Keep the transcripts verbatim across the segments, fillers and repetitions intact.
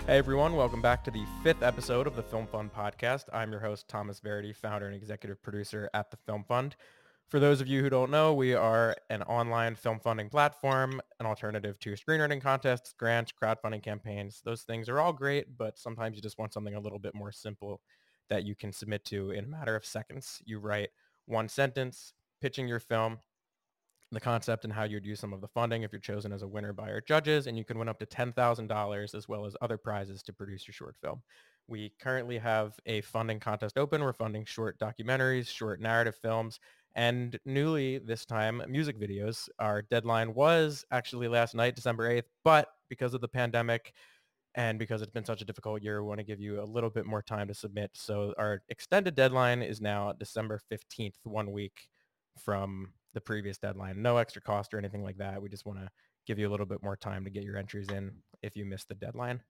Hey everyone, welcome back to the fifth episode of the Film Fund podcast. I'm your host, Thomas Verity, founder and executive producer at the Film Fund. For those of you who don't know, we are an online film funding platform, an alternative to screenwriting contests, grants, crowdfunding campaigns. Those things are all great, but sometimes you just want something a little bit more simple that you can submit to in a matter of seconds. You write one sentence pitching your film, the concept, and how you'd use some of the funding if you're chosen as a winner by our judges, and you can win up to ten thousand dollars as well as other prizes to produce your short film. We currently have a funding contest open. We're funding short documentaries, short narrative films, and newly this time, music videos. Our deadline was actually last night, December eighth, but because of the pandemic and because it's been such a difficult year, we want to give you a little bit more time to submit. So our extended deadline is now December fifteenth, one week from the previous deadline. No extra cost or anything like that. We just want to give you a little bit more time to get your entries in if you missed the deadline.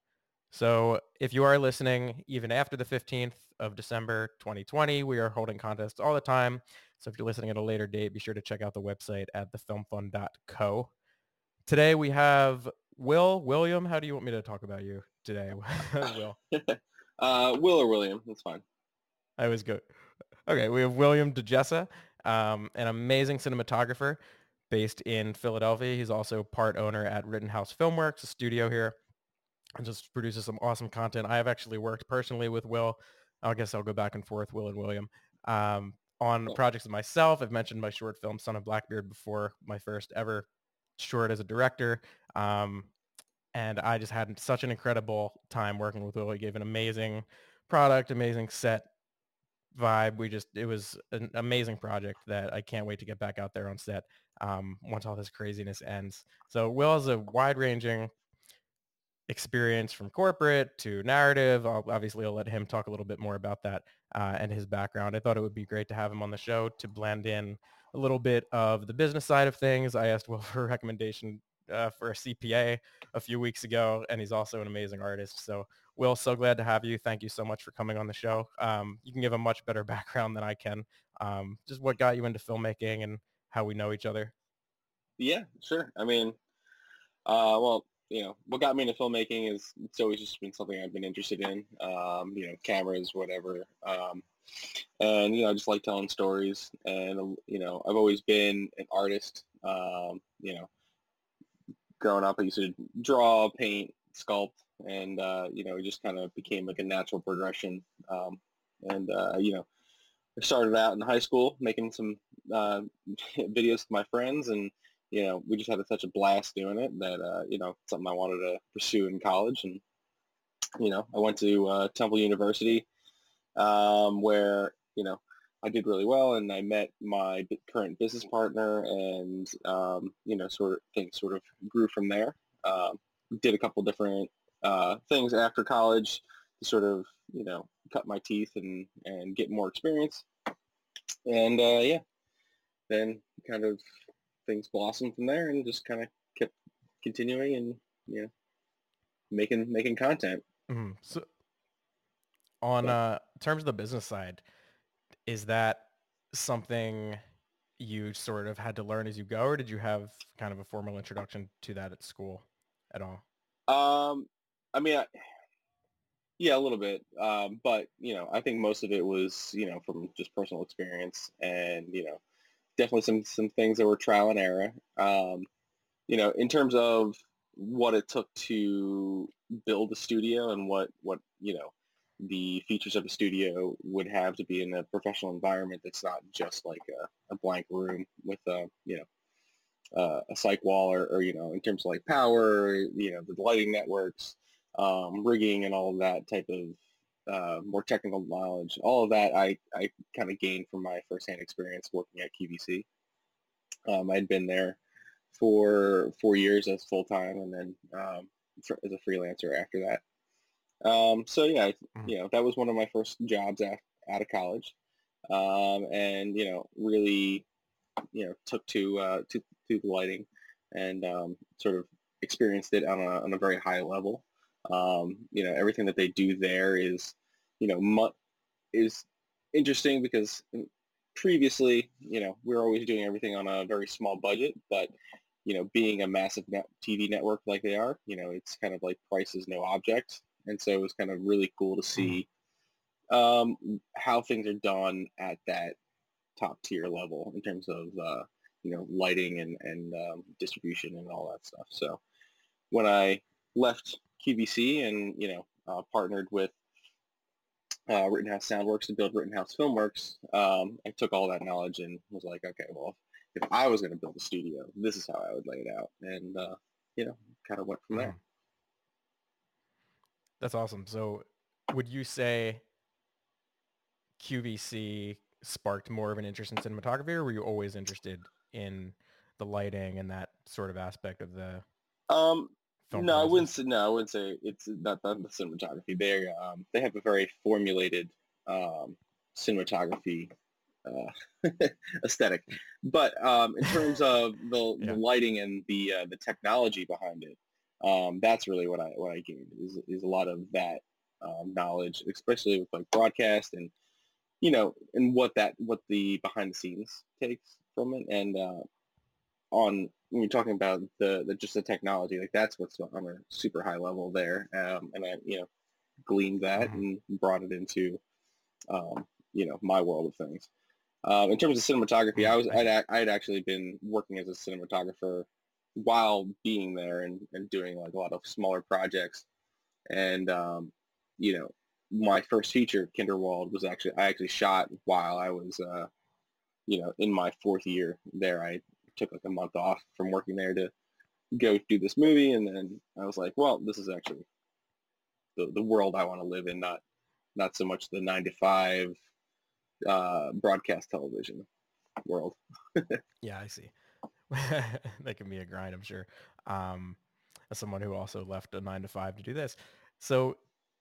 So if you are listening, even after the fifteenth of December, twenty twenty, we are holding contests all the time. So if you're listening at a later date, be sure to check out the website at the film fund dot co. Today we have Will. William, how do you want me to talk about you today? Will. uh, Will or William, that's fine. I always go. Okay, we have William DeJessa, um, an amazing cinematographer based in Philadelphia. He's also part owner at Rittenhouse Filmworks, a studio here, and just produces some awesome content. I have actually worked personally with Will. I guess I'll go back and forth, Will and William, um, on Yeah. projects of myself. I've mentioned my short film, Son of Blackbeard, before, my first ever short as a director. Um, and I just had such an incredible time working with Will. He gave an amazing product, amazing set vibe. We just, it was an amazing project that I can't wait to get back out there on set um, once all this craziness ends. So Will has a wide-ranging experience from corporate to narrative. I'll, obviously, I'll let him talk a little bit more about that uh, and his background. I thought it would be great to have him on the show to blend in a little bit of the business side of things. I asked Will for a recommendation uh, for a C P A a few weeks ago, and he's also an amazing artist. So Will, so glad to have you. Thank you so much for coming on the show. Um, you can give a much better background than I can. Um, just what got you into filmmaking and how we know each other. Yeah, sure. I mean, uh, well, you know, what got me into filmmaking is it's always just been something I've been interested in. Um, you know, cameras, whatever. Um, and you know, I just like telling stories. And um, you know, I've always been an artist. Um, you know, growing up, I used to draw, paint, sculpt, and uh, you know, it just kind of became like a natural progression. Um, and uh, you know, I started out in high school making some uh, videos with my friends, and you know, we just had such a blast doing it that uh, you know, something I wanted to pursue in college. And you know, I went to uh, Temple University, um, where you know I did really well, and I met my b- current business partner, and um, you know, sort of things sort of grew from there. Um, did a couple different uh, things after college to sort of you know cut my teeth and and get more experience. And uh, yeah, then kind of things blossomed from there, and just kind of kept continuing and you know making making content. Mhm. So on So uh, terms of the business side, is that something you sort of had to learn as you go, or did you have kind of a formal introduction to that at school at all? um, I mean, I, yeah, a little bit, um, but you know, I think most of it was you know from just personal experience, and you know, definitely some some things that were trial and error. Um, you know, in terms of what it took to build a studio and what what you know the features of a studio would have to be in a professional environment that's not just like a, a blank room with a you know uh, a cyc wall or, or you know in terms of like power, you know the lighting networks, um, rigging, and all of that type of uh, more technical knowledge. All of that I I kind of gained from my firsthand experience working at Q V C. Um, I'd been there for four years as full time, and then um, fr- as a freelancer after that. Um, so yeah, I- Mhm. you know, that was one of my first jobs out, out of college, um, and you know, really, you know, took to uh, to to the lighting, and um, sort of experienced it on a on a very high level. Um, you know, everything that they do there is, you know, mu- is interesting because previously, you know, we were always doing everything on a very small budget, but you know, being a massive net T V network like they are, you know, it's kind of like price is no object. And so it was kind of really cool to see um, how things are done at that top tier level in terms of, uh, you know, lighting and, and um, distribution and all that stuff. So when I left Q V C and, you know, uh, partnered with uh, Rittenhouse Soundworks to build Rittenhouse Filmworks, um, I took all that knowledge and was like, okay, well, if I was going to build a studio, this is how I would lay it out. And, uh, you know, kind of went from there. That's awesome. So would you say Q V C sparked more of an interest in cinematography, or were you always interested in the lighting and that sort of aspect of the Um, film no, I process? wouldn't say, no, I wouldn't say it's not, not the cinematography. They um, they have a very formulated um, cinematography uh, aesthetic. But um, in terms of the, Yeah. the lighting and the uh, the technology behind it, um, that's really what I what I gained is is a lot of that um, knowledge, especially with like broadcast and you know and what that what the behind the scenes takes from it. And uh, on when you're talking about the, the just the technology, like that's what's on a super high level there. Um, and I you know gleaned that Mhm. and brought it into um, you know my world of things. Um, in terms of cinematography, I Mm, was I see. I'd, I had actually been working as a cinematographer while being there and, and doing like a lot of smaller projects. And um, you know, my first feature, Kinderwald, was actually I actually shot while I was uh, you know in my fourth year there. I took like a month off from working there to go do this movie, and then I was like, well, this is actually the, the world I want to live in, not not so much the nine to five uh, broadcast television world. Yeah, I see. That can be a grind, I'm sure. Um, as someone who also left a nine to five to do this. So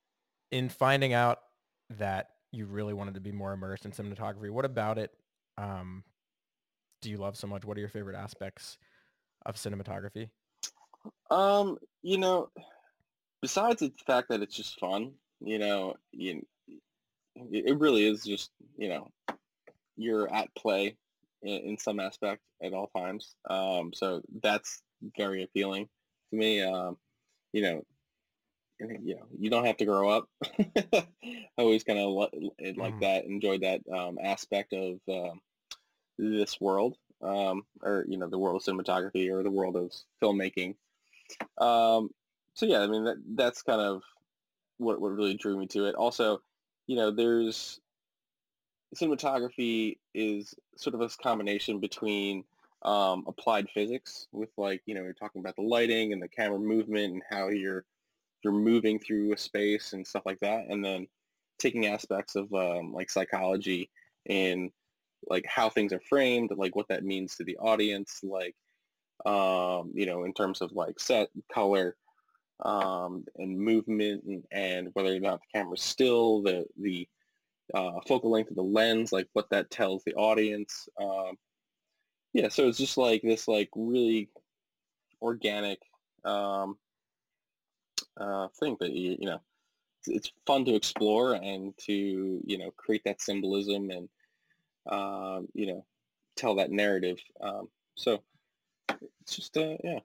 in finding out that you really wanted to be more immersed in cinematography, what about it um, do you love so much? What are your favorite aspects of cinematography? Um, you know, besides the fact that it's just fun, you know, you, it really is just, you know, you're at play in, in some aspect at all times. Um, so that's very appealing to me. Um, you know, and, you know, you don't have to grow up. I always kind of li- like Mm, that, enjoyed that um, aspect of um, this world, um, or you know, the world of cinematography or the world of filmmaking. Um, so yeah, I mean that that's kind of what what really drew me to it. Also, you know, there's cinematography is sort of this combination between um, applied physics with like you know you're talking about the lighting and the camera movement and how you're you're moving through a space and stuff like that, and then taking aspects of um, like psychology and like how things are framed, like what that means to the audience, like um, you know in terms of like set color um, and movement and, and whether or not the camera's still, the the uh, focal length of the lens, like what that tells the audience. Um, yeah, so it's just like this like really organic um, uh, thing that you, you know it's, it's fun to explore and to you know create that symbolism and um, you know tell that narrative. Um, so it's just uh, yeah,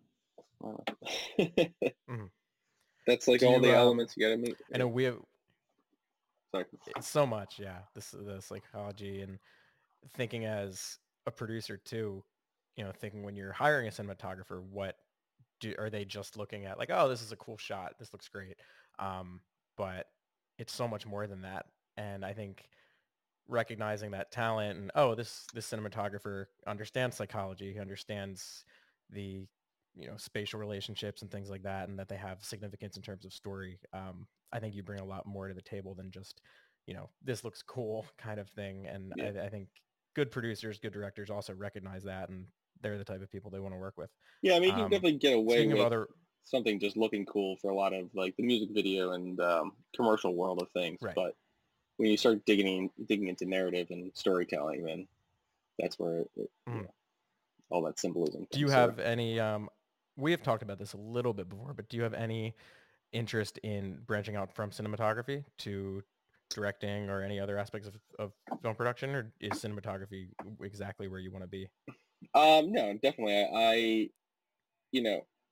uh, mm. that's like Do all you, the um, elements you got to meet. I Yeah, know we have sorry. it's so much, yeah, this, the psychology and thinking as a producer too, you know, thinking when you're hiring a cinematographer, what do, are they just looking at like, oh, this is a cool shot. This looks great. Um, but it's so much more than that. And I think recognizing that talent and oh this this cinematographer understands psychology, he understands the you know spatial relationships and things like that, and that they have significance in terms of story. um, I think you bring a lot more to the table than just you know this looks cool kind of thing. And Yeah. I, I think good producers, good directors also recognize that, and they're the type of people they want to work with. Yeah, I mean, you can um, definitely get away speaking of with other something just looking cool for a lot of like the music video and um, commercial world of things. right. But when you start digging digging into narrative and storytelling, then that's where it, it, you Mm. know, all that symbolism Do you comes through. have any um, we have talked about this a little bit before, but do you have any interest in branching out from cinematography to directing or any other aspects of, of film production, or is cinematography exactly where you want to be? Um, no, definitely. I, I, you know,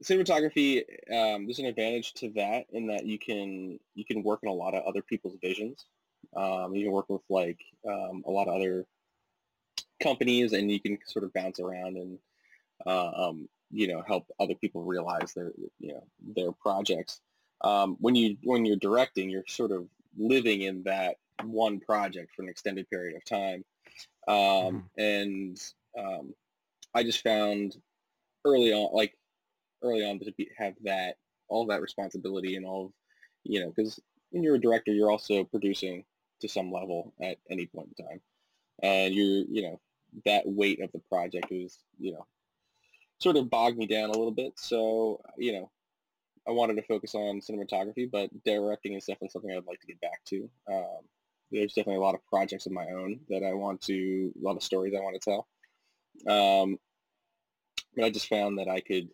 cinematography, um, there's an advantage to that in that you can you can work in a lot of other people's visions. Um, you can work with like um, a lot of other companies, and you can sort of bounce around and uh, um, you know help other people realize their you know their projects. Um, when you when you're directing, you're sort of living in that one project for an extended period of time, um, Mhm. and um, I just found early on, like early on, to be, have that all that responsibility and all of, you know, because when you're a director, you're also producing to some level at any point in time, and you're, you know, that weight of the project was, you know, sort of bogged me down a little bit. So, you know, I wanted to focus on cinematography, but directing is definitely something I'd like to get back to. Um, there's definitely a lot of projects of my own that I want to, a lot of stories I want to tell. Um, but I just found that I could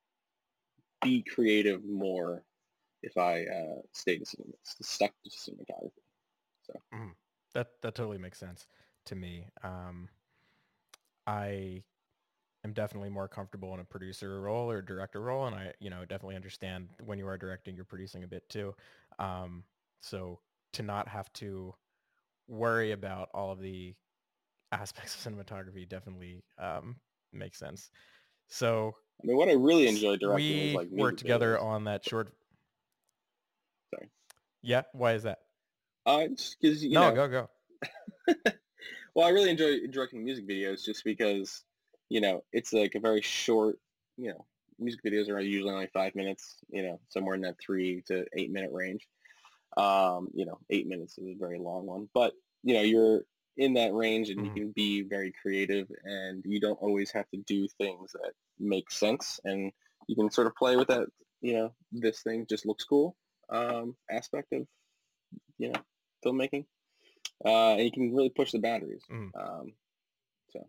be creative more if I uh, stayed to cinema, stuck to cinematography. So Mhm. That that totally makes sense to me. Um, I am definitely more comfortable in a producer role or director role, and I, you know, definitely understand when you are directing, you're producing a bit too. Um, so to not have to worry about all of the aspects of cinematography definitely um, makes sense. So I mean, what I really s- enjoy directing is we like worked music together videos. on that short. Sorry, Yeah, why is that? uh, because you No, know, go go. well, I really enjoy directing music videos just because you know it's like a very short, you know, music videos are usually only five minutes, you know, somewhere in that three to eight minute range. Um, you know, eight minutes is a very long one, but you know, you're in that range and you Mhm. can be very creative and you don't always have to do things that make sense and you can sort of play with that, you know, this thing just looks cool um, aspect of, you know, filmmaking. Uh, and you can really push the boundaries. Mhm. Um, so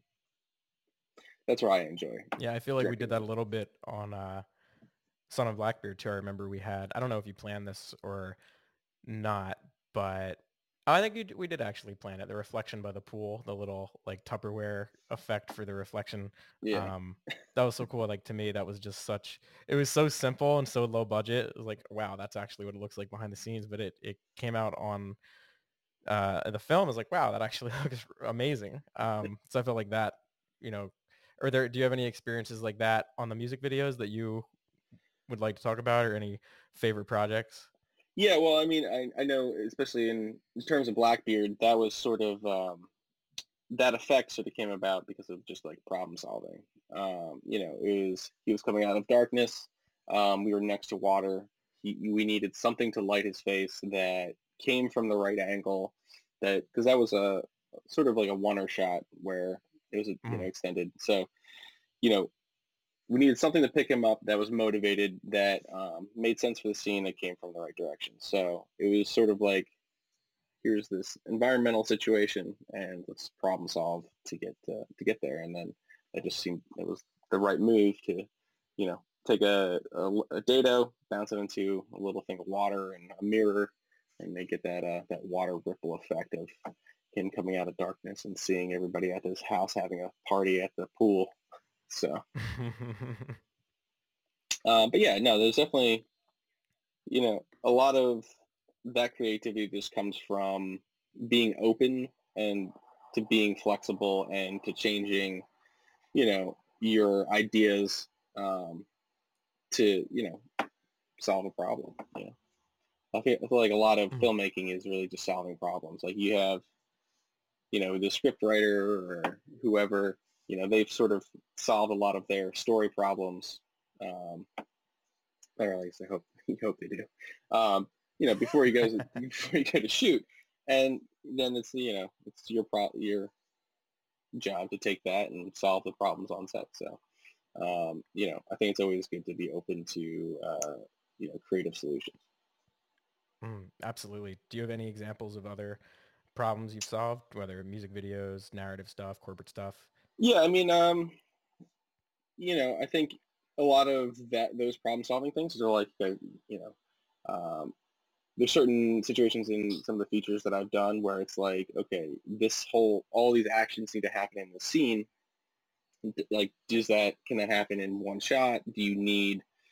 that's where I enjoy Yeah, I feel like we did directing. that a little bit on uh, Son of Blackbeard too. I remember we had, I don't know if you planned this or not, but I think we d- we did actually plan it. The reflection by the pool, the little like Tupperware effect for the reflection. Yeah. Um, that was so cool. Like to me, that was just such, it was so simple and so low budget. It was like, wow, that's actually what it looks like behind the scenes. But it, it came out on uh, the film. I was like, wow, that actually looks amazing. Um, so I felt like that, you know, are there, do you have any experiences like that on the music videos that you would like to talk about or any favorite projects? Yeah, well, I mean, I, I know, especially in, in terms of Blackbeard, that was sort of um, that effect sort of came about because of just like problem solving. Um, you know, it was he was coming out of darkness. Um, we were next to water. He, we needed something to light his face that came from the right angle. That because that was a sort of like a one-er shot where it was a, you know Mm, extended. So you know we needed something to pick him up that was motivated that um, made sense for the scene that came from the right direction. So it was sort of like here's this environmental situation and let's problem solve to get to, to get there. And then it just seemed it was the right move to, you know, take a, a, a dado, bounce it into a little thing of water and a mirror, and they get that uh, that water ripple effect of him coming out of darkness and seeing everybody at his house having a party at the pool. So, mm. um, but yeah, no, there's definitely, you know, a lot of that creativity just comes from being open and to being flexible and to changing, you know, your ideas um, to, you know, solve a problem. You know, I feel, I feel like a lot of filmmaking is really just solving problems. Like you have, you know, the script writer or whoever, you know, they've sort of solved a lot of their story problems. Um, or at least I hope you hope they do. Um, you know, before he goes before you go to shoot, and then it's you know it's your pro your job to take that and solve the problems on set. So um, you know, I think it's always good to be open to uh, you know creative solutions. Mm, absolutely. Do you have any examples of other problems you've solved, whether music videos, narrative stuff, corporate stuff? Yeah, I mean, um, you know, I think a lot of that those problem solving things are like uh, you know um, there's certain situations in some of the features that I've done where it's like, okay, this whole, all these actions need to happen in the scene. Like, does that, can that happen in one shot? Do you need,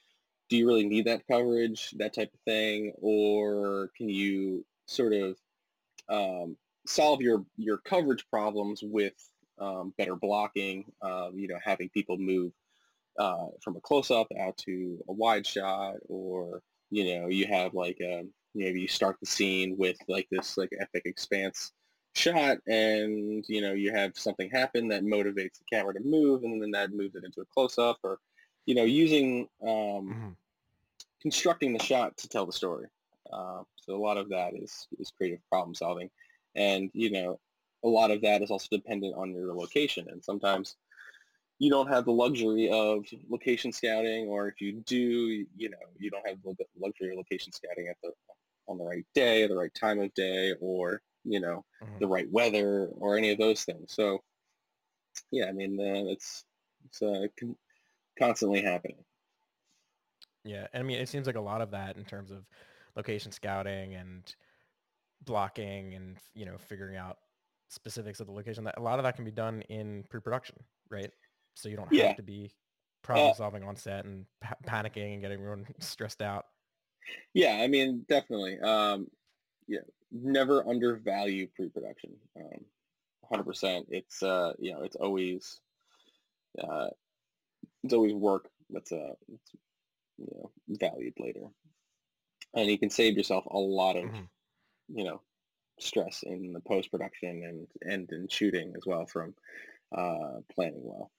do you really need that coverage, that type of thing, or can you sort of um, solve your your coverage problems with um, better blocking, um, you know, having people move uh, from a close-up out to a wide shot, or you know, you have like um, maybe you start the scene with like this like epic expanse shot, and you know, you have something happen that motivates the camera to move, and then that moves it into a close-up, or you know, using um, Mm-hmm. constructing the shot to tell the story. Uh, so a lot of that is is creative problem solving, and you know, a lot of that is also dependent on your location, and sometimes you don't have the luxury of location scouting, or if you do, you know, you don't have the luxury of location scouting at the on the right day, the right time of day, or you know, Mm-hmm. the right weather, or any of those things. So yeah, I mean, uh, it's it's uh, con- constantly happening. Yeah, I mean, it seems like a lot of that in terms of location scouting and blocking and, you know, figuring out specifics of the location, that a lot of that can be done in pre-production, right? So you don't have Yeah, to be uh, problem solving on set and pa- panicking and getting everyone stressed out. yeah. I mean, definitely. Um, yeah, never undervalue pre-production. Um, one hundred percent. It's uh, you know, it's always uh, it's always work that's uh, it's, you know, valued later, and you can save yourself a lot of Hmm. you know stress in the post-production and and in shooting as well from uh, planning well.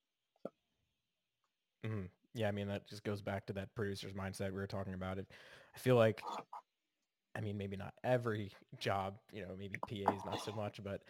Hmm. Yeah, I mean, that just goes back to that producer's mindset we were talking about. It, I feel like, I mean, maybe not every job, you know, maybe P As not so much, but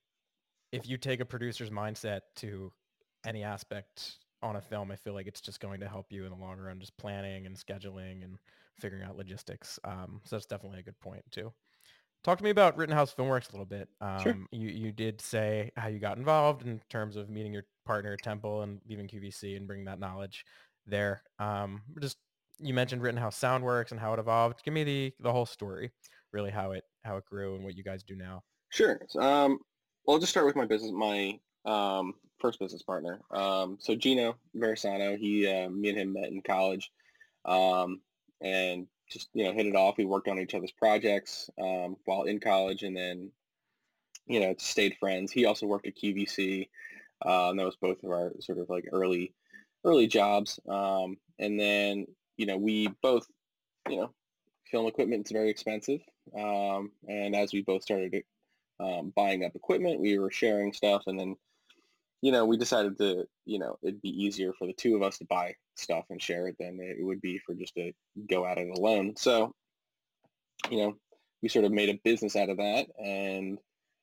if you take a producer's mindset to any aspect on a film, I feel like it's just going to help you in the long run, just planning and scheduling and figuring out logistics. Um, so that's definitely a good point too. Talk to me about Rittenhouse Filmworks a little bit. Sure. Um, you, you did say how you got involved in terms of meeting your partner at Temple and leaving Q V C and bringing that knowledge there. Um, just you mentioned Rittenhouse Soundworks and how it evolved. Give me the the whole story, really how it how it grew and what you guys do now. Sure. So, um, well, I'll just start with my business, my um, first business partner. Um, so Gino Verisano, he, uh, me and him met in college, um, and just you know hit it off. We worked on each other's projects um, while in college, and then you know stayed friends. He also worked at Q V C. Um, that was both of our sort of like early, early jobs. Um, and then you know we both, you know, film equipment is very expensive, um, and as we both started um, buying up equipment. We were sharing stuff, and then you know we decided to you know it'd be easier for the two of us to buy stuff and share it than it would be for just to go at it alone. So you know we sort of made a business out of that, and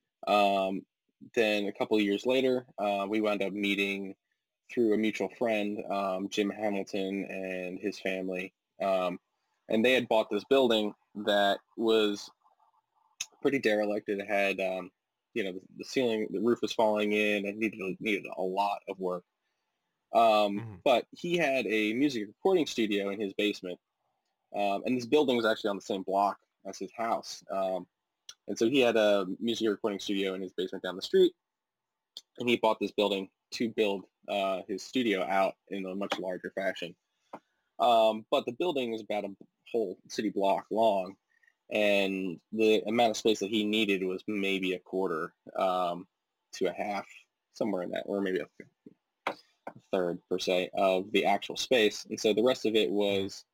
um, then a couple of years later, uh, we wound up meeting through a mutual friend, um, Jim Hamilton and his family, um, and they had bought this building that was pretty derelict. It had, um, you know, the, the ceiling, the roof was falling in and needed needed a lot of work. Um, Mhm. but he had a music recording studio in his basement, um, and this building was actually on the same block as his house. Um, and so he had a music recording studio in his basement down the street, and he bought this building to build uh, his studio out in a much larger fashion. Um, but the building is about a whole city block long, and the amount of space that he needed was maybe a quarter um, to a half, somewhere in that, or maybe a third per se of the actual space. And so the rest of it Mhm. was,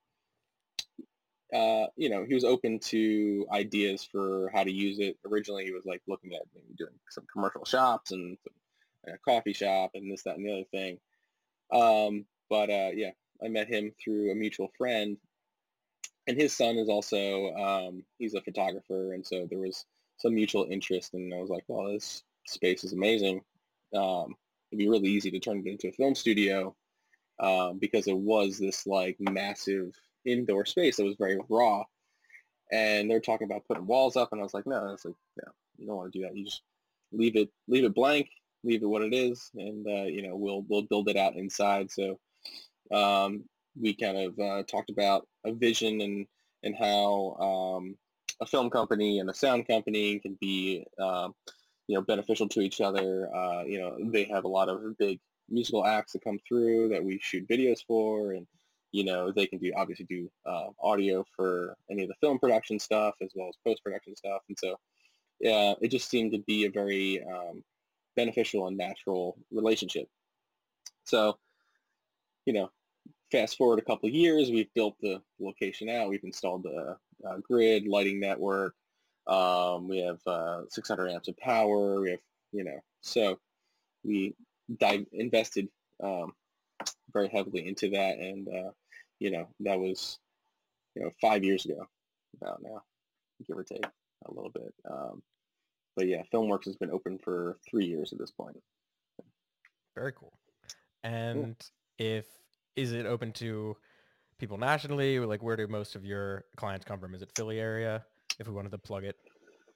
uh, you know, he was open to ideas for how to use it. Originally, he was like looking at maybe doing some commercial shops and some, a coffee shop and this, that, and the other thing. Um, but uh, yeah, I met him through a mutual friend, and his son is also um, he's a photographer, and so there was some mutual interest, and I was like, well, this space is amazing. Um, it'd be really easy to turn it into a film studio um, because it was this like massive indoor space that was very raw, and they're talking about putting walls up, and I was like, no, it's like, no, you don't want to do that. You just leave it leave it blank, leave it what it is, and uh, you know we'll we'll build it out inside. So um, we kind of uh, talked about a vision and and how um, a film company and a sound company can be um, you know beneficial to each other. Uh, you know they have a lot of big musical acts that come through that we shoot videos for, and you know, they can do obviously do uh, audio for any of the film production stuff as well as post-production stuff. And so yeah, it just seemed to be a very um, beneficial and natural relationship. So, you know, fast forward a couple of years, we've built the location out. We've installed the uh, grid, lighting network. Um, we have uh, six hundred amps of power. We have, you know, so we dive, invested um, very heavily into that. And, uh, you know, that was, you know, five years ago about now, give or take a little bit. Um, but yeah, FilmWorks has been open for three years at this point. Very cool. Yeah. And if, is it open to people nationally? Like, where do most of your clients come from? Is it Philly area? If we wanted to plug it.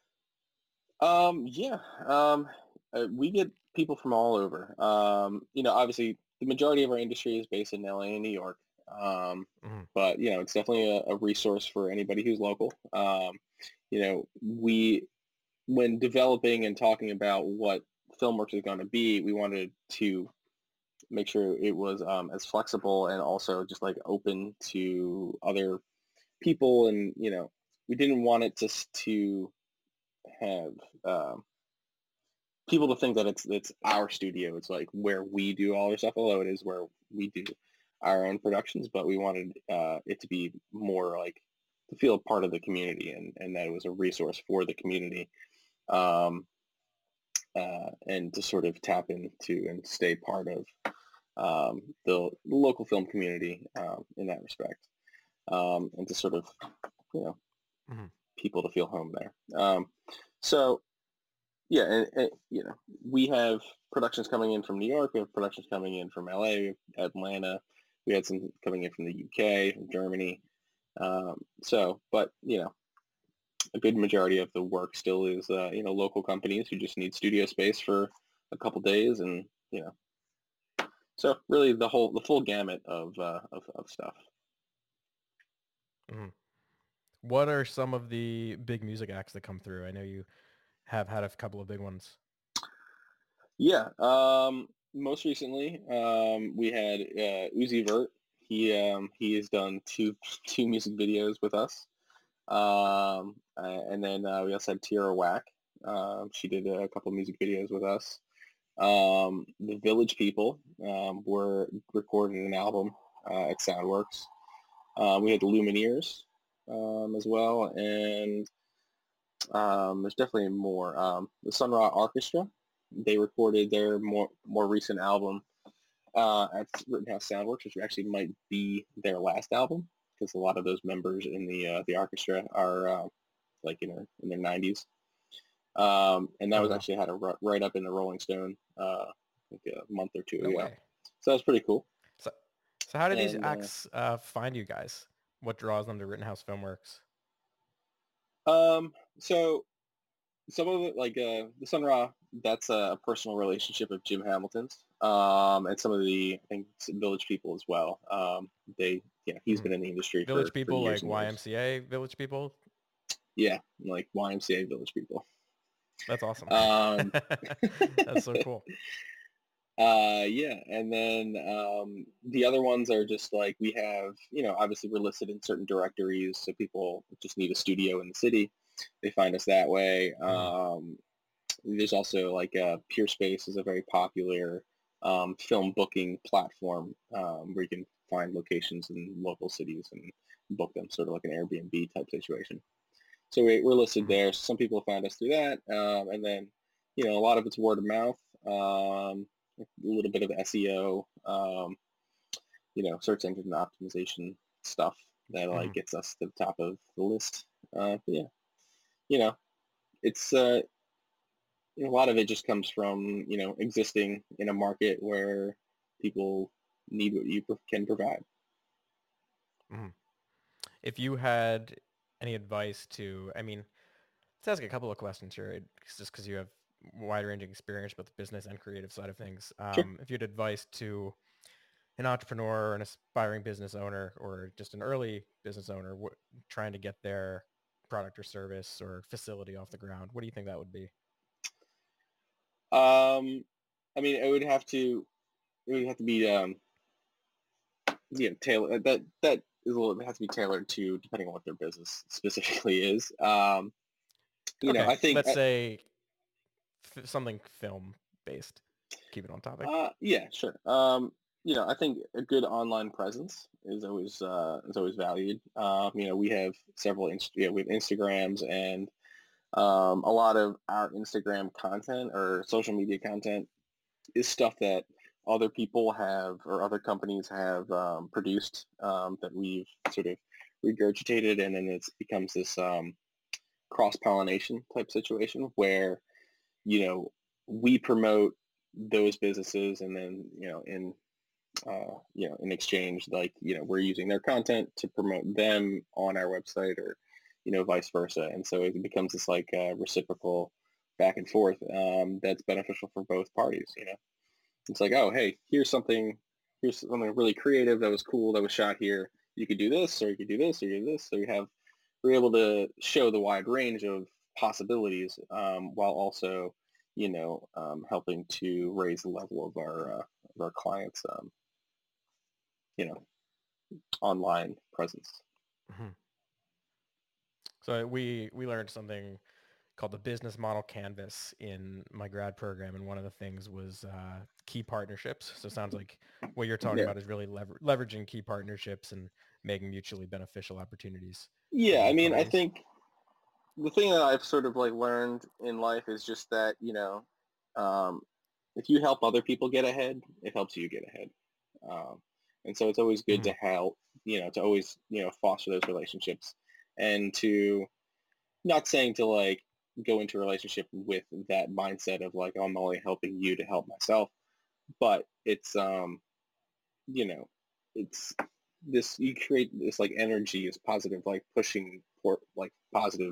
Um, yeah. Um, uh, we get people from all over. Um, you know, obviously the majority of our industry is based in L A and New York. Um, Mm-hmm. but you know, it's definitely a, a resource for anybody who's local. Um, you know, we, when developing and talking about what FilmWorks is going to be, we wanted to make sure it was um, as flexible and also just like open to other people. And, you know, we didn't want it just to have um, people to think that it's it's our studio. It's like where we do all our stuff, although it is where we do our own productions. But we wanted uh, it to be more like to feel a part of the community, and, and that it was a resource for the community, um, uh, and to sort of tap into and stay part of um, the local film community um, in that respect, um, and to sort of, you know, Mm-hmm. people to feel home there. Um, so yeah, and, and you know, we have productions coming in from New York. We have productions coming in from L A, Atlanta. We had some coming in from the U K, from Germany. Um, so, but you know, a good majority of the work still is uh, you know, local companies who just need studio space for a couple days, and you know, so really the whole the full gamut of uh, of, of stuff. Mm-hmm. What are some of the big music acts that come through? I know you have had a couple of big ones. Yeah. Um, most recently, um, we had uh, Uzi Vert. He um, he has done two two music videos with us, um, uh, and then uh, we also had Tierra Whack. Um, she did a couple of music videos with us. Um, the Village People um, were recorded an album uh, at Soundworks. Uh, we had the Lumineers um, as well, and um, there's definitely more. Um, the Sun Ra Orchestra, they recorded their more more recent album uh, at Rittenhouse Soundworks, which actually might be their last album because a lot of those members in the uh, the orchestra are uh, like in their in their nineties. Um, and that Oh, was wow. actually had a write up in the Rolling Stone uh, like a month or two No ago. way. So that was pretty cool. So, so how do these And acts uh, find you guys? What draws them to Rittenhouse Filmworks? uh, um, so some of it, like uh, the Sun Ra, that's a personal relationship of Jim Hamilton's, um, and some of the I think Village People as well. Um, they, yeah, he's Mm-hmm. been in the industry Village for for people, years like and years. Y M C A Village people? Yeah, like Y M C A Village People. That's awesome. Um, That's so cool. uh, yeah, and then um, the other ones are just like we have, you know, obviously we're listed in certain directories, so people just need a studio in the city. They find us that way. Mm-hmm. Um, There's also like uh, PeerSpace is a very popular um, film booking platform um, where you can find locations in local cities and book them, sort of like an Airbnb type situation. So we, we're listed Mm-hmm. there. Some people found us through that, um, and then you know a lot of it's word of mouth, um, a little bit of S E O, um, you know, search engine optimization stuff that Mm-hmm. like gets us to the top of the list. Uh, but yeah, you know, it's uh, a lot of it just comes from, you know, existing in a market where people need what you pro- can provide. Mm-hmm. If you had any advice to, I mean, let's ask a couple of questions here, it- just because you have wide-ranging experience both the business and creative side of things. Sure. Um, if you had advice to an entrepreneur or an aspiring business owner or just an early business owner w- trying to get their product or service or facility off the ground, what do you think that would be? Um, I mean, it would have to, it would have to be, um, you know, tailor that that is a little, it has to be tailored to depending on what their business specifically is. Um, you know, Okay, I think, let's say f- something film based. Keep it on topic. uh, yeah, sure. Um, you know, I think a good online presence is always uh, is always valued. Um, you know, we have several, inst- yeah, we have Instagrams, and um, a lot of our Instagram content or social media content is stuff that other people have or other companies have um, produced um, that we've sort of regurgitated, and then it becomes this um, cross-pollination type situation where, you know, we promote those businesses, and then, you know, in uh, you know, in exchange, like, you know, we're using their content to promote them on our website, or, you know, vice versa. And so it becomes this like uh, reciprocal back and forth um, that's beneficial for both parties. You know, it's like, oh, hey, here's something, here's something really creative that was cool that was shot here. You could do this, or you could do this, or you do this. So we have, we're able to show the wide range of possibilities um, while also, you know, um, helping to raise the level of our uh, of our clients, um, you know, online presence. Mhm. So we we learned something called the business model canvas in my grad program, and one of the things was uh, key partnerships. So it sounds like what you're talking Yeah. about is really lever- leveraging key partnerships and making mutually beneficial opportunities for Yeah. I both mean, I parties. think the thing that I've sort of like learned in life is just that, you know, um, if you help other people get ahead, it helps you get ahead. Um, and so it's always good to Mhm. help, you know, to always, you know, foster those relationships, and to, not saying to like go into a relationship with that mindset of like, oh, I'm only helping you to help myself, but it's, um, you know, it's this, you create this like energy is positive, like pushing for like positive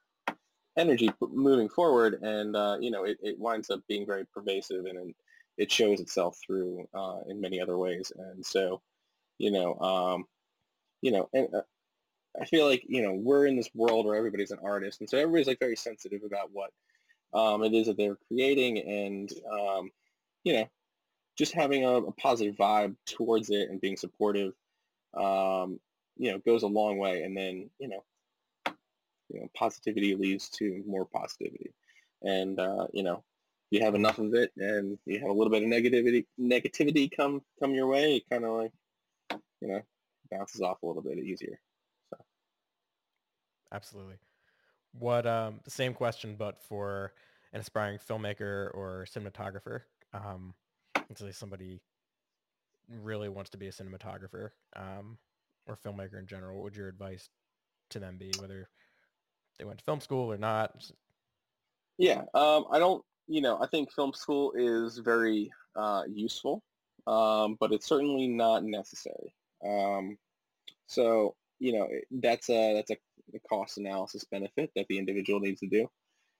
energy moving forward. And, uh, you know, it, it winds up being very pervasive, and, and it shows itself through uh, in many other ways. And so, you know, um, you know, and uh, I feel like, you know, we're in this world where everybody's an artist. And so everybody's like very sensitive about what um, it is that they're creating. And, um, you know, just having a, a positive vibe towards it and being supportive, um, you know, goes a long way. And then, you know, you know, positivity leads to more positivity. And, uh, you know, you have Mhm. enough of it and you have a little bit of negativity, negativity come, come your way, it kind of like, you know, bounces off a little bit easier. So, Absolutely. What um, the same question, but for an aspiring filmmaker or cinematographer. Um, let's say somebody really wants to be a cinematographer um, or filmmaker in general. What would your advice to them be, whether they went to film school or not? yeah, um, I don't, you know, I think film school is very uh, useful, um, but it's certainly not necessary. Um, so, you know, it- that's a, that's a, a cost analysis benefit that the individual needs to do.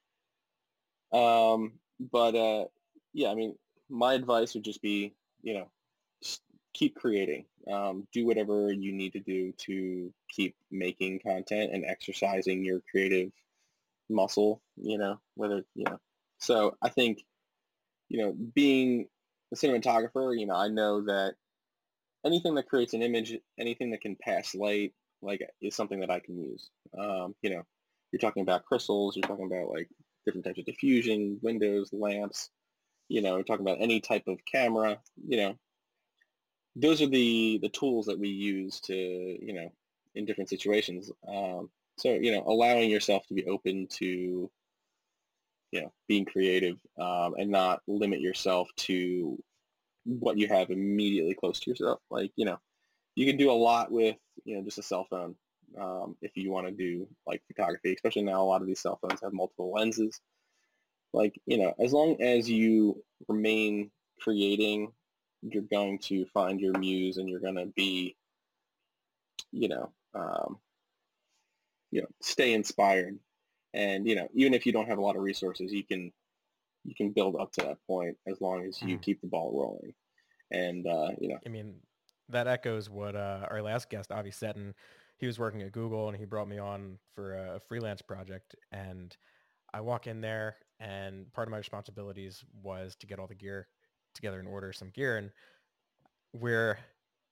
Um, but uh, yeah, I mean, my advice would just be, you know, just keep creating. Um, do whatever you need to do to keep making content and exercising your creative muscle, you know, whether, you know. So I think, you know, being a cinematographer, you know, I know that anything that creates an image, anything that can pass light, like, is something that I can use. Um, you know, you're talking about crystals, you're talking about like different types of diffusion, windows, lamps, you know, you're talking about any type of camera, you know, those are the, the tools that we use to, you know, in different situations. Um, so, you know, allowing yourself to be open to, you know, being creative um, and not limit yourself to what you have immediately close to yourself. Like, you know, you can do a lot with, you know, just a cell phone um, if you want to do like photography, especially now a lot of these cell phones have multiple lenses. Like, you know, as long as you remain creating, you're going to find your muse and you're going to be, you know, um, you know, stay inspired. And, you know, even if you don't have a lot of resources, you can, you can build up to that point as long as you Mhm. keep the ball rolling. And, uh, you know, I mean, that echoes what uh, our last guest, Avi Seton, he was working at Google and he brought me on for a freelance project. And I walk in there and part of my responsibilities was to get all the gear together and order some gear. And we're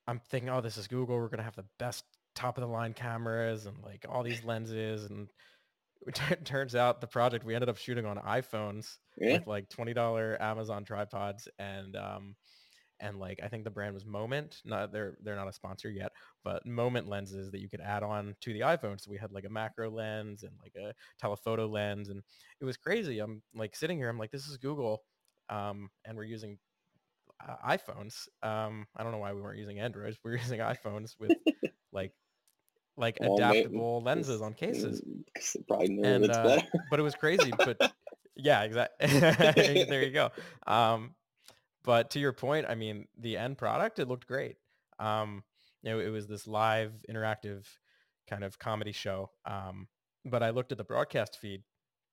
I'm thinking, oh, this is Google. We're gonna have the best top of the line cameras and like all these lenses, and it turns out the project we ended up shooting on iPhones Yeah. with like twenty dollars Amazon tripods and um and like I think the brand was Moment. Not they're they're not a sponsor yet, but Moment lenses that you could add on to the iPhone. So we had like a macro lens and like a telephoto lens, and it was crazy. I'm like sitting here, I'm like, this is Google, um, and we're using uh, iPhones. Um, I don't know why we weren't using Androids. We we're using iPhones with like like Well, maybe adaptable lenses because on cases, they probably know and it's uh, better. but it was crazy. But yeah, exactly. There you go. Um, but to your point, I mean, the end product, it looked great. Um, you know, it was this live interactive kind of comedy show. Um, but I looked at the broadcast feed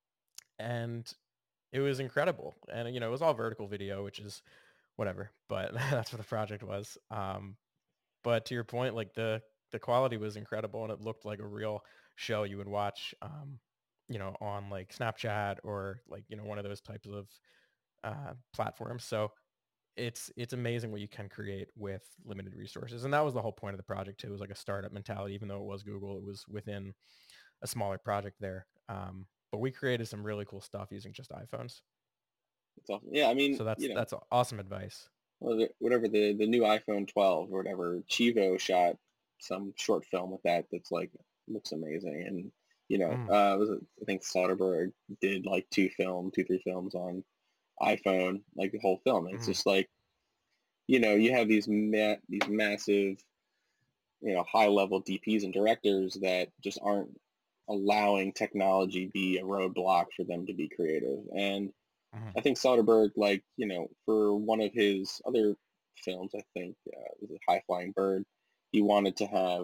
and it was incredible. And, you know, it was all vertical video, which is whatever, but that's what the project was. Um, but to your point, like the, the quality was incredible and it looked like a real show you would watch, um, you know, on like Snapchat or like, you know, one of those types of uh, platforms. So it's it's amazing what you can create with limited resources. And that was the whole point of the project too. It was like a startup mentality, even though it was Google, it was within a smaller project there. Um, but we created some really cool stuff using just iPhones. It's awesome. Yeah, I mean, So that's you know, that's awesome advice. well, the, whatever the the new iPhone twelve or whatever, Chivo shot some short film with that that's like looks amazing, and you know, Mm, uh, was it, I think Soderbergh did like two film, two three films on iPhone, like the whole film. And it's mm, just like you know, you have these ma- these massive, you know, high level D Ps and directors that just aren't allowing technology be a roadblock for them to be creative. And mm, I think Soderbergh, like, you know, for one of his other films, I think, uh, was it High Flying Bird, he wanted to have,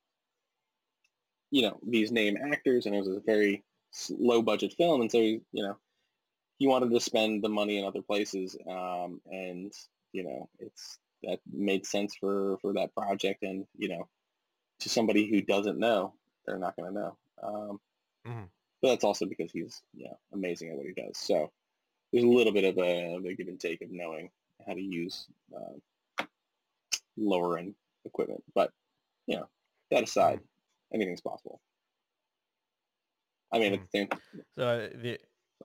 you know, these name actors, and it was a very low budget film. And so, he, you know, he wanted to spend the money in other places. Um, and, you know, it's, that made sense for, for that project. And, you know, to somebody who doesn't know, they're not going to know. Um, mm. but that's also because he's, you know, amazing at what he does. So there's a little bit of a, of a give and take of knowing how to use uh, lower end equipment. But, you know, that Mm, aside, anything's possible. I mean, at mm. the same, So uh, the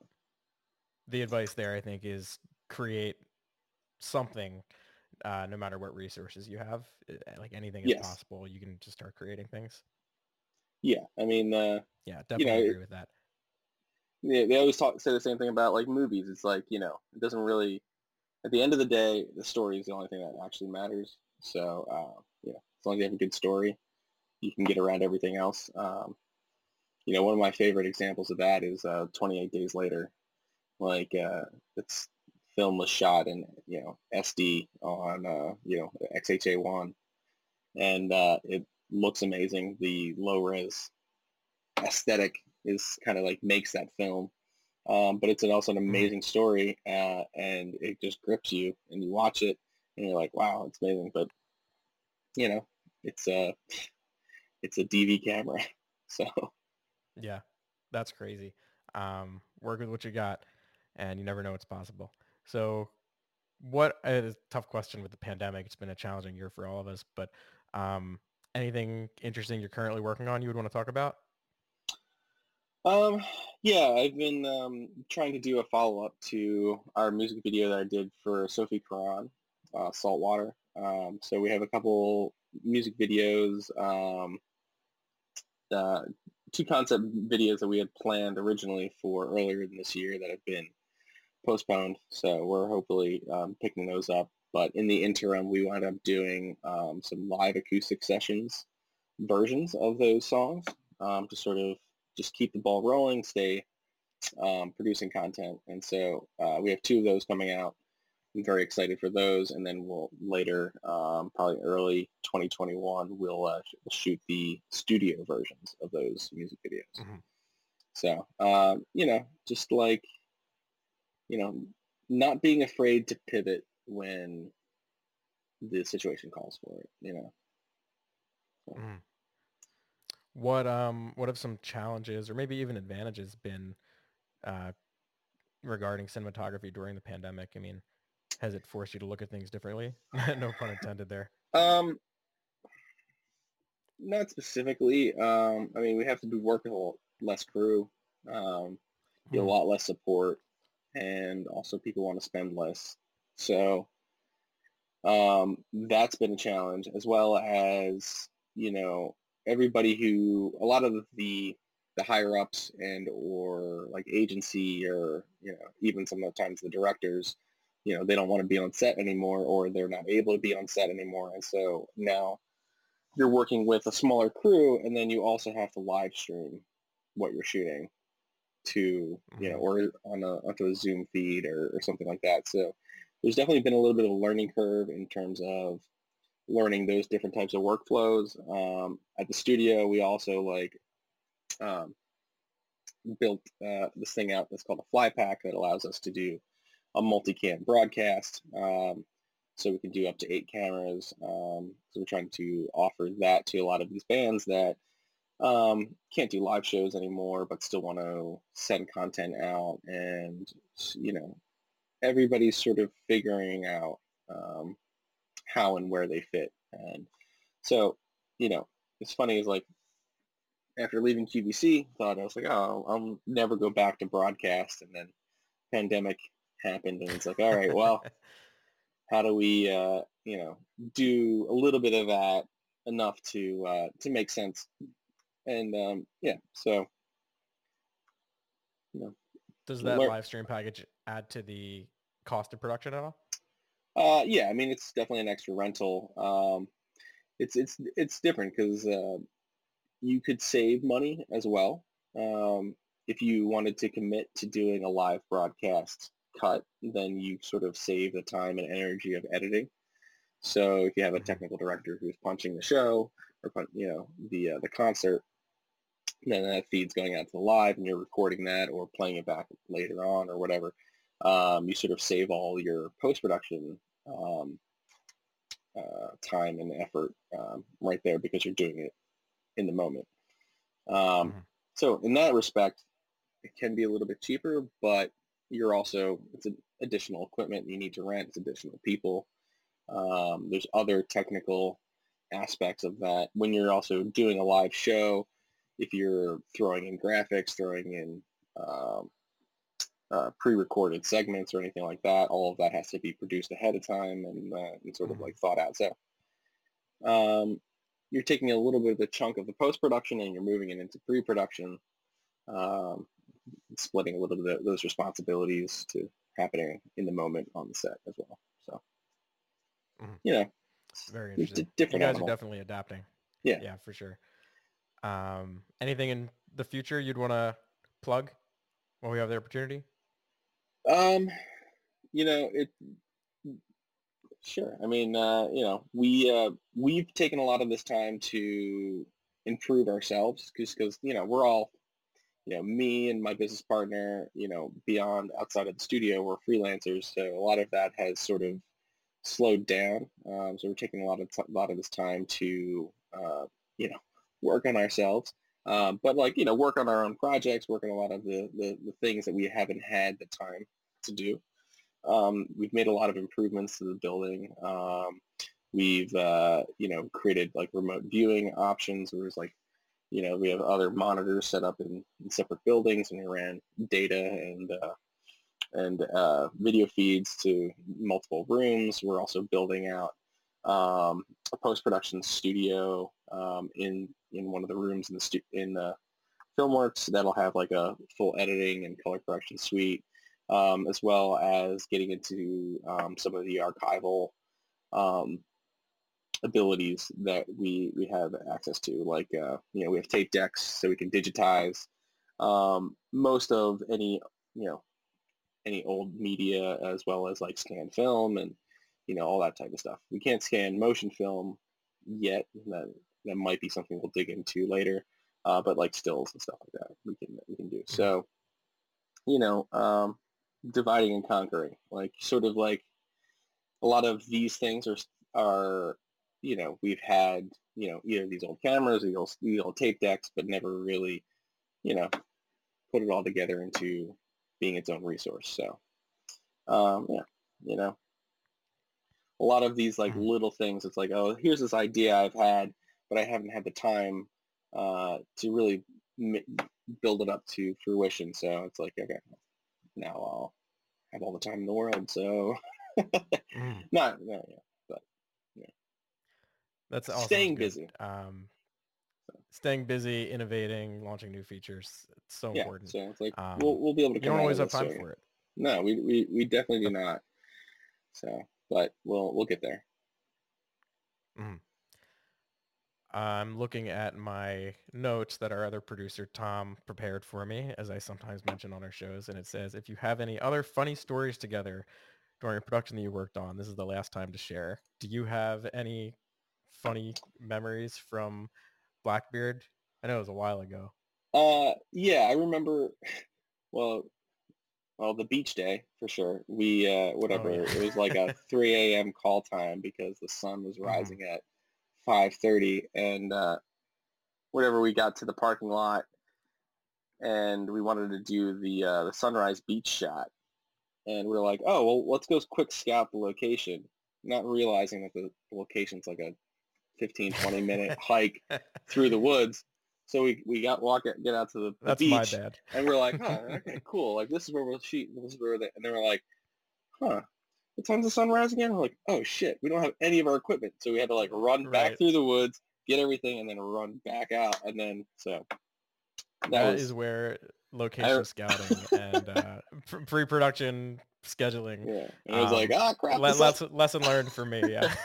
the advice there, I think, is create something, uh, no matter what resources you have. Uh, Like anything is yes, possible. You can just start creating things. yeah. I mean, uh, Yeah, you definitely know, agree with that. they, they always talk say the same thing about like movies. It's like, you know, it doesn't really at the end of the day, the story is the only thing that actually matters. So, uh, you know, as long as you have a good story, you can get around everything else. Um, you know, one of my favorite examples of that is uh, twenty-eight Days Later. Like, uh, it's film was shot in, you know, S D on, uh, you know, X H A one. And uh, it looks amazing. The low-res aesthetic is kind of like makes that film. Um, but it's an, also an Mm, amazing story, uh, and it just grips you, and you watch it, and you're like, "Wow, it's amazing." But you know, it's a it's a D V camera, so yeah, that's crazy. Um, work with what you got, and you never know what's possible. So, what uh, is a tough question with the pandemic? It's been a challenging year for all of us, but um, anything interesting you're currently working on you would want to talk about? um, yeah, I've been um, trying to do a follow up to our music video that I did for Sophie Karan, uh, Saltwater. Um, so we have a couple music videos, um, uh, two concept videos that we had planned originally for earlier in this year that have been postponed. So we're hopefully um, picking those up. But in the interim, we wound up doing um, some live acoustic sessions versions of those songs um, to sort of just keep the ball rolling, stay um, producing content. And so uh, we have two of those coming out. I'm very excited for those. And then we'll later, um, probably early twenty twenty-one, we'll, uh, we'll shoot the studio versions of those music videos. Hmm. So, um, you know, just like you know, not being afraid to pivot when the situation calls for it, you know. So, Hmm. What um what have some challenges or maybe even advantages been uh, regarding cinematography during the pandemic? I mean, has it forced you to look at things differently? No pun intended there. um, not specifically. Um, I mean, we have to be working a lot less crew, um, get a Hmm. lot less support, and also people want to spend less. So um, that's been a challenge, as well as, you know, everybody who, a lot of the the higher ups and or like agency or, you know, even sometimes the directors, you know, they don't want to be on set anymore or they're not able to be on set anymore. And so now you're working with a smaller crew and then you also have to live stream what you're shooting to, you know, Hmm. or on a onto a Zoom feed or, or something like that. So there's definitely been a little bit of a learning curve in terms of learning those different types of workflows. Um, at the studio, we also like um, built uh, this thing out that's called a fly pack that allows us to do a multicam broadcast. Um, so we can do up to eight cameras. Um, so we're trying to offer that to a lot of these bands that um, can't do live shows anymore, but still want to send content out. And, you know, everybody's sort of figuring out um, how and where they fit. And so, you know, it's funny is like after leaving Q V C, thought I was like, oh, I'll never go back to broadcast. And then pandemic happened and it's like, all right, well, how do we, uh, you know, do a little bit of that enough to, uh, to make sense? And, um, yeah, so, you know, Does that learn, live stream package add to the cost of production at all? uh, yeah, I mean, it's definitely an extra rental. Um, it's, it's, it's different because, uh, you could save money as well. Um, if you wanted to commit to doing a live broadcast cut, then you sort of save the time and energy of editing. So if you have a Hmm. technical director who's punching the show or you know the uh, the concert, then that feed's going out to the live, and you're recording that or playing it back later on or whatever. Um, you sort of save all your post production um, uh, time and effort um, right there because you're doing it in the moment. Um, Hmm. so in that respect, it can be a little bit cheaper, but you're also, it's an additional equipment you need to rent, it's additional people. Um, there's other technical aspects of that. When you're also doing a live show, if you're throwing in graphics, throwing in um, uh, pre-recorded segments or anything like that, all of that has to be produced ahead of time and, uh, and sort of Hmm. like thought out. So um, you're taking a little bit of the chunk of the post-production and you're moving it into pre-production, um, splitting a little bit of those responsibilities to happening in the moment on the set as well. So, Hmm. you know, Very it's a interesting. You different guys are animal. definitely adapting. Yeah. Yeah, for sure. Um, anything in the future you'd want to plug while we have the opportunity? Um, you know, it sure. I mean, uh, you know, we uh, we've taken a lot of this time to improve ourselves because because you know we're all you know me and my business partner you know beyond outside of the studio we're freelancers, so a lot of that has sort of slowed down. Um, so we're taking a lot of t- lot of this time to uh, you know work on ourselves. Um, but like you know work on our own projects, work on a lot of the, the the things that we haven't had the time to do. Um, we've made a lot of improvements to the building. Um, we've, uh, you know, created like remote viewing options. There's like, you know, we have other monitors set up in, in separate buildings, and we ran data and uh, and uh, video feeds to multiple rooms. We're also building out um, a post-production studio um, in in one of the rooms in the stu- in the Filmworks that'll have like a full editing and color correction suite, um, as well as getting into um, some of the archival um, abilities that we we have access to. Like uh, you know, we have tape decks so we can digitize um, most of any you know any old media as well as like scan film and you know all that type of stuff. We can't scan motion film yet. That that might be something we'll dig into later. Uh, but like stills and stuff like that we can we can do. Hmm. So you know, um, dividing and conquering, like sort of like a lot of these things are are you know we've had you know either these old cameras, these old, these old tape decks, but never really you know put it all together into being its own resource. So um, yeah, you know, a lot of these like Hmm. little things. It's like, oh, here's this idea I've had, but I haven't had the time uh, to really m- build it up to fruition. So it's like, okay, now I'll have all the time in the world. So Mm. not, no, yeah, but yeah, That's all sounds staying good. busy. Um, So, staying busy, innovating, launching new features. It's so yeah, important. so it's like we'll Um, we'll be able to you come don't out always of have this. time So, for it. no, we, we we definitely do not. So, but we'll we'll get there. Mm. I'm looking at my notes that our other producer, Tom, prepared for me, as I sometimes mention on our shows. And it says, if you have any other funny stories together during a production that you worked on, this is the last time to share. Do you have any funny memories from Blackbeard? I know it was a while ago. Uh, yeah, I remember. Well, well, the beach day for sure. We uh, Oh, whatever. It was like yeah. a three a m call time because the sun was Mhm. rising at five thirty, and uh, whatever. We got to the parking lot, and we wanted to do the uh, the sunrise beach shot, and we are like, oh well, let's go quick scout the location, not realizing that the location's like a fifteen twenty minute hike through the woods. So we, we got walk it, get out to the, the That's my beach, bad. and we're like, huh, okay, cool. Like this is where we'll shoot. This is where they, and they were like, huh, what time's the sunrise again? We're like, oh shit, we don't have any of our equipment, so we had to like run back Right. through the woods, get everything, and then run back out, and then so that, That was is where location I, scouting and uh, pr- pre-production scheduling. yeah, and it was like, Um, ah, crap, the le- sun. lesson lesson learned for me. Yeah.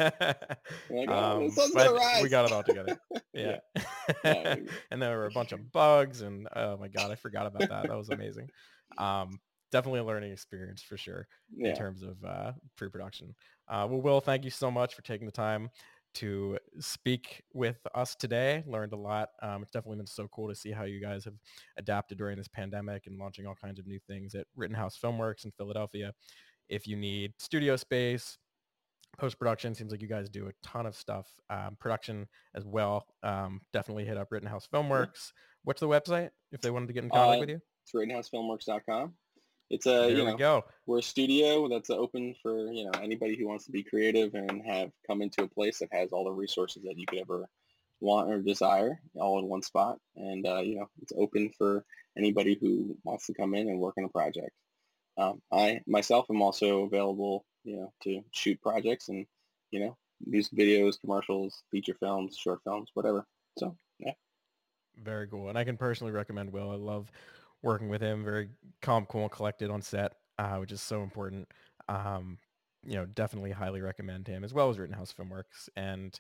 Like, oh, the um, sun's gonna but we rise. got it all together. Yeah, Yeah. no, And there were a bunch of bugs, and oh my god, I forgot about that. That was amazing. Um, definitely a learning experience for sure in yeah, terms of uh, pre-production. Uh, well, Will, thank you so much for taking the time to speak with us today. Learned a lot. Um, it's definitely been so cool to see how you guys have adapted during this pandemic and launching all kinds of new things at Rittenhouse Filmworks in Philadelphia. If you need studio space, post-production, seems like you guys do a ton of stuff. Um, production as well. Um, definitely hit up Rittenhouse yeah. Filmworks. What's the website if they wanted to get in contact Uh, with you? it's rittenhouse filmworks dot com. It's a, There you we know, go. we're a studio that's open for, you know, anybody who wants to be creative and have come into a place that has all the resources that you could ever want or desire all in one spot. And, uh, you know, it's open for anybody who wants to come in and work on a project. Um, I, myself, am also available, you know, to shoot projects and, you know, music videos, commercials, feature films, short films, whatever. So, yeah. Very cool. And I can personally recommend Will. I love working with him. Very calm, cool, and collected on set, uh, which is so important. Um, you know, definitely highly recommend him as well as Rittenhouse Filmworks. And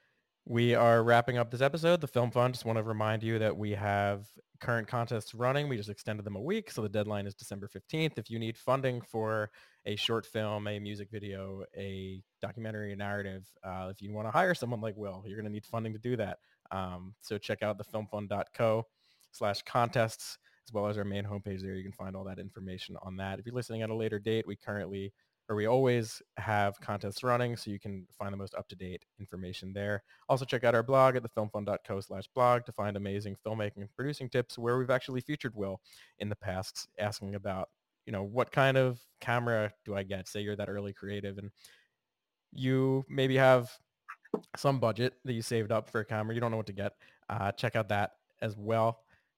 we are wrapping up this episode. The Film Fund, just want to remind you that we have current contests running. We just extended them a week, so the deadline is December fifteenth. If you need funding for a short film, a music video, a documentary, a narrative, uh, if you want to hire someone like Will, you're going to need funding to do that. Um, so check out the filmfund dot co slash contests, as well as our main homepage there. You can find all that information on that. If you're listening at a later date, we currently or we always have contests running, so you can find the most up-to-date information there. Also check out our blog at the filmfund dot co slash blog to find amazing filmmaking and producing tips where we've actually featured Will in the past, asking about, you know, what kind of camera do I get? Say you're that early creative and you maybe have some budget that you saved up for a camera. You don't know what to get. Uh, check out that as well.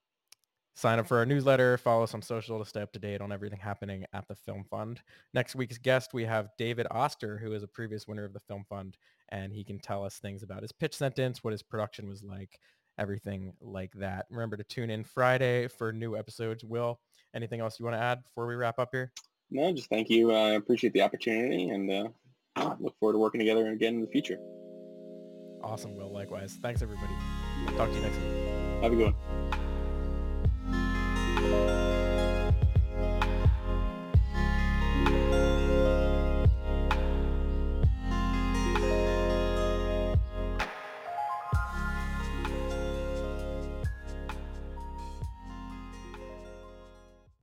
Sign up for our newsletter, follow us on social to stay up to date on everything happening at the Film Fund. Next week's guest, we have David Oster, who is a previous winner of the Film Fund, and he can tell us things about his pitch sentence, what his production was like, everything like that. Remember to tune in Friday for new episodes. Will, anything else you want to add before we wrap up here? No, just thank you. I uh, appreciate the opportunity and uh, look forward to working together again in the future. Awesome, Will. Likewise. Thanks, everybody. Talk to you next week. Have a good one.